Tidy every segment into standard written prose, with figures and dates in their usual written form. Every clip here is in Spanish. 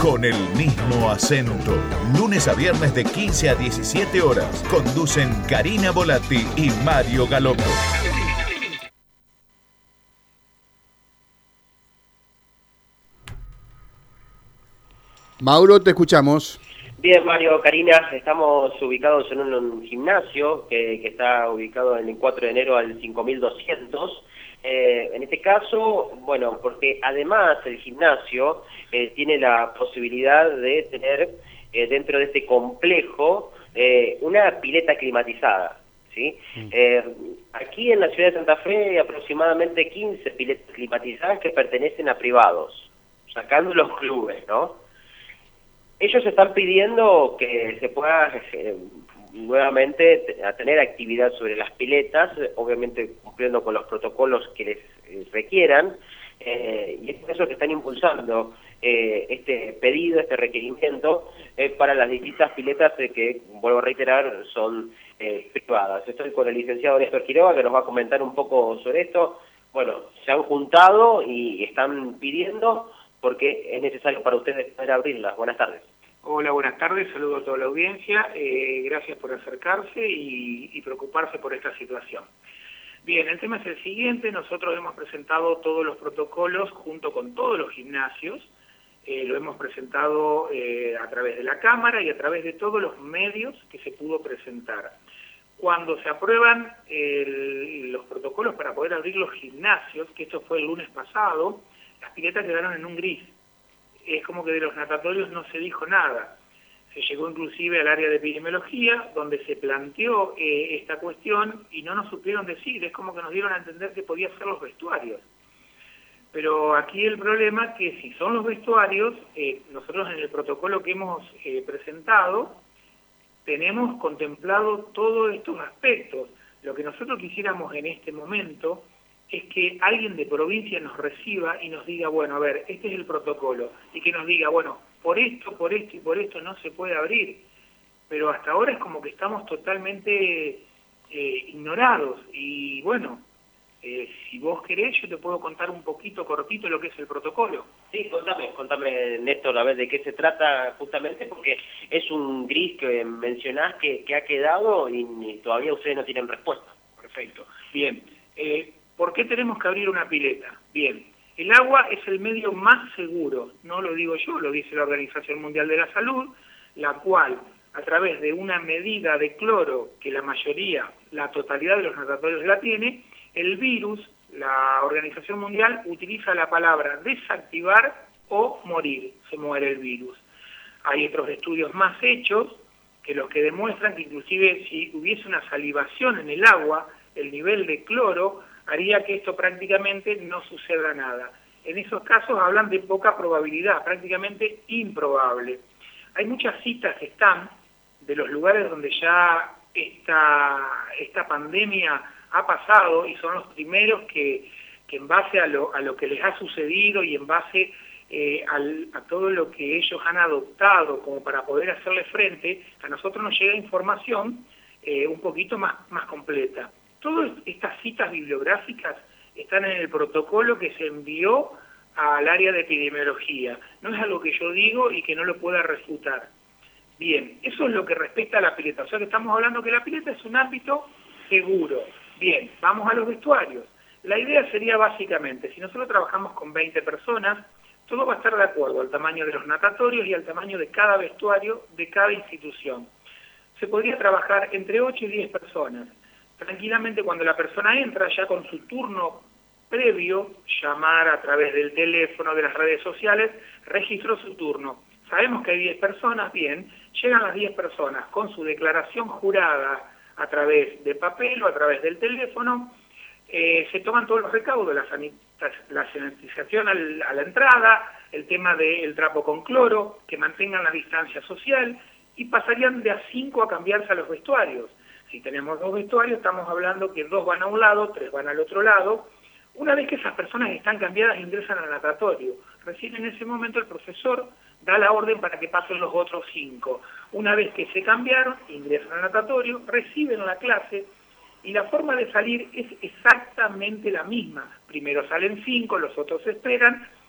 con el mismo acento. Lunes a viernes de 15 a 17 horas. Conducen Karina Volatti y Mario Galoppo. Mauro, te escuchamos. Bien, Mario, Karina, estamos ubicados en un gimnasio que está ubicado en el 4 de enero al 5200. En este caso, bueno, porque además el gimnasio tiene la posibilidad de tener dentro de este complejo una pileta climatizada, ¿sí? Aquí en la ciudad de Santa Fe hay aproximadamente 15 piletas climatizadas que pertenecen a privados, sacando los clubes, ¿no? Ellos están pidiendo que se pueda nuevamente a tener actividad sobre las piletas, obviamente cumpliendo con los protocolos que les requieran, y es por eso que están impulsando este pedido, este requerimiento para las distintas piletas que, vuelvo a reiterar, son privadas. Estoy con el licenciado Néstor Quiroga, que nos va a comentar un poco sobre esto. Bueno, se han juntado y están pidiendo porque es necesario para ustedes poder abrirlas. Buenas tardes. Hola, buenas tardes, saludo a toda la audiencia, gracias por acercarse y preocuparse por esta situación. Bien, el tema es el siguiente, nosotros hemos presentado todos los protocolos junto con todos los gimnasios, lo hemos presentado a través de la Cámara y a través de todos los medios que se pudo presentar. Cuando se aprueban los protocolos para poder abrir los gimnasios, que esto fue el lunes pasado, las piletas quedaron en un gris. Es como que de los natatorios no se dijo nada. Se llegó inclusive al área de epidemiología, donde se planteó esta cuestión y no nos supieron decir, es como que nos dieron a entender que podía ser los vestuarios. Pero aquí el problema es que si son los vestuarios, nosotros en el protocolo que hemos presentado, tenemos contemplado todos estos aspectos. Lo que nosotros quisiéramos en este momento es que alguien de provincia nos reciba y nos diga, bueno, a ver, este es el protocolo, y que nos diga, bueno, por esto y por esto no se puede abrir, pero hasta ahora es como que estamos totalmente ignorados, y bueno, si vos querés yo te puedo contar un poquito cortito lo que es el protocolo. Sí, contame Néstor, a ver de qué se trata justamente, porque es un gris que mencionás que ha quedado y todavía ustedes no tienen respuesta. Perfecto, bien. ¿Por qué tenemos que abrir una pileta? Bien, el agua es el medio más seguro, no lo digo yo, lo dice la Organización Mundial de la Salud, la cual, a través de una medida de cloro, que la totalidad de los natatorios la tiene, el virus, la Organización Mundial utiliza la palabra desactivar o morir, se muere el virus. Hay otros estudios más hechos que los que demuestran que inclusive si hubiese una salivación en el agua, el nivel de cloro haría que esto prácticamente no suceda nada. En esos casos hablan de poca probabilidad, prácticamente improbable. Hay muchas citas que están de los lugares donde ya esta pandemia ha pasado y son los primeros que en base a lo que les ha sucedido y en base a todo lo que ellos han adoptado como para poder hacerle frente, a nosotros nos llega información un poquito más completa. Todas estas citas bibliográficas están en el protocolo que se envió al área de epidemiología. No es algo que yo digo y que no lo pueda refutar. Bien, eso es lo que respecta a la pileta. O sea que estamos hablando que la pileta es un ámbito seguro. Bien, vamos a los vestuarios. La idea sería básicamente, si nosotros trabajamos con 20 personas, todo va a estar de acuerdo al tamaño de los natatorios y al tamaño de cada vestuario de cada institución. Se podría trabajar entre 8 y 10 personas. Tranquilamente cuando la persona entra ya con su turno previo, llamar a través del teléfono, de las redes sociales, registró su turno. Sabemos que hay 10 personas, bien, llegan las 10 personas con su declaración jurada a través de papel o a través del teléfono, se toman todos los recaudos, la sanitización a la entrada, el tema del trapo con cloro, que mantengan la distancia social, y pasarían de a 5 a cambiarse a los vestuarios. Si tenemos 2 vestuarios, estamos hablando que 2 van a un lado, 3 van al otro lado. Una vez que esas personas están cambiadas, ingresan al natatorio. Recién en ese momento el profesor da la orden para que pasen los otros 5. Una vez que se cambiaron, ingresan al natatorio, reciben la clase, y la forma de salir es exactamente la misma. Primero salen 5, los otros esperan,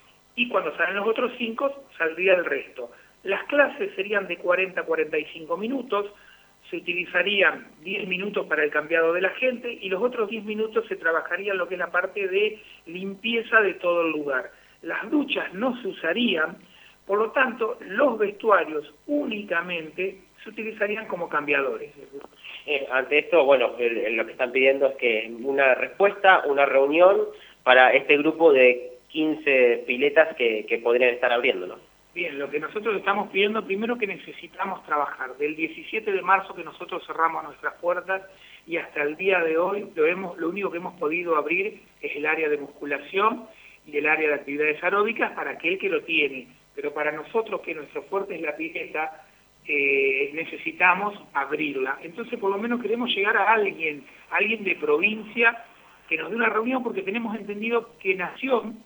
y cuando salen los otros 5 saldría el resto. Las clases serían de 40 a 45 minutos, se utilizarían 10 minutos para el cambiado de la gente y los otros 10 minutos se trabajaría lo que es la parte de limpieza de todo el lugar. Las duchas no se usarían, por lo tanto, los vestuarios únicamente se utilizarían como cambiadores. Ante esto, bueno, lo que están pidiendo es que una respuesta, una reunión para este grupo de 15 piletas que podrían estar abriendo, ¿no? Bien, lo que nosotros estamos pidiendo, primero que necesitamos trabajar. Del 17 de marzo que nosotros cerramos nuestras puertas y hasta el día de hoy lo único que hemos podido abrir es el área de musculación y el área de actividades aeróbicas para aquel que lo tiene. Pero para nosotros, que nuestro fuerte es la pileta, necesitamos abrirla. Entonces, por lo menos queremos llegar a alguien de provincia que nos dé una reunión, porque tenemos entendido que Nación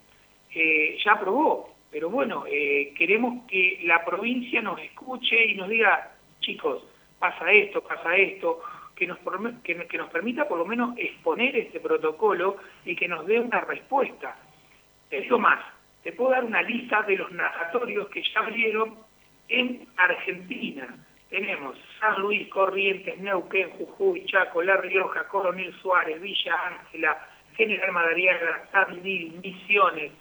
ya aprobó. Pero bueno, queremos que la provincia nos escuche y nos diga, chicos, pasa esto, que nos permita por lo menos exponer este protocolo y que nos dé una respuesta. Te digo más, te puedo dar una lista de los natatorios que ya abrieron en Argentina. Tenemos San Luis, Corrientes, Neuquén, Jujuy, Chaco, La Rioja, Coronel Suárez, Villa Ángela, General Madariaga, Tandil, Misiones.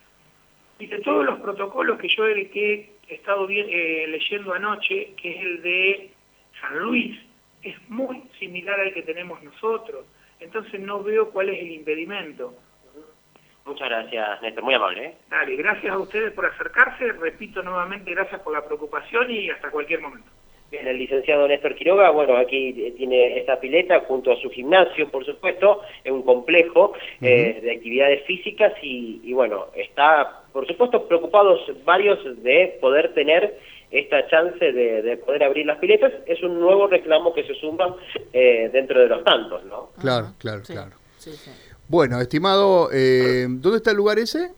Y de todos los protocolos que yo he estado leyendo anoche, que es el de San Luis, es muy similar al que tenemos nosotros. Entonces no veo cuál es el impedimento. Muchas gracias, Néstor, muy amable. Dale, gracias a ustedes por acercarse, repito nuevamente, gracias por la preocupación y hasta cualquier momento. Bien, el licenciado Néstor Quiroga, bueno, aquí tiene esta pileta junto a su gimnasio, por supuesto, es un complejo de actividades físicas y bueno, está, por supuesto, preocupados varios de poder tener esta chance de poder abrir las piletas. Es un nuevo reclamo que se suma dentro de los tantos, ¿no? Claro. Sí. Bueno, estimado, ¿dónde está el lugar ese?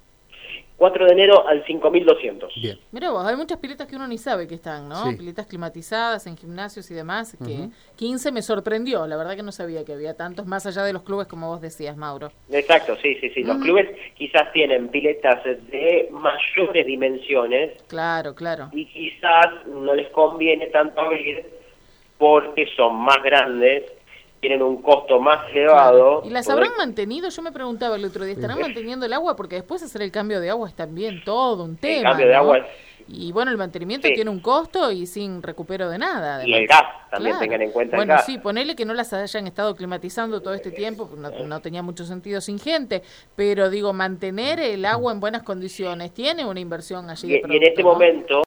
4 de enero al 5200. Bien. Mirá vos, hay muchas piletas que uno ni sabe que están, ¿no? Sí. Piletas climatizadas en gimnasios y demás, que 15 me sorprendió, la verdad que no sabía que había tantos, más allá de los clubes como vos decías, Mauro. Exacto, sí. Los clubes quizás tienen piletas de mayores dimensiones. Claro. Y quizás no les conviene tanto abrir porque son más grandes, tienen un costo más elevado. ¿Y las habrán mantenido? Yo me preguntaba el otro día, ¿estarán manteniendo el agua? Porque después hacer el cambio de agua es también todo un tema, El cambio de agua es... Y bueno, el mantenimiento tiene un costo y sin recupero de nada. Además. Y el gas, también tengan en cuenta el gas. Bueno, sí, ponele que no las hayan estado climatizando todo este tiempo, no tenía mucho sentido sin gente, pero digo, mantener el agua en buenas condiciones tiene una inversión allí de producto, y en este momento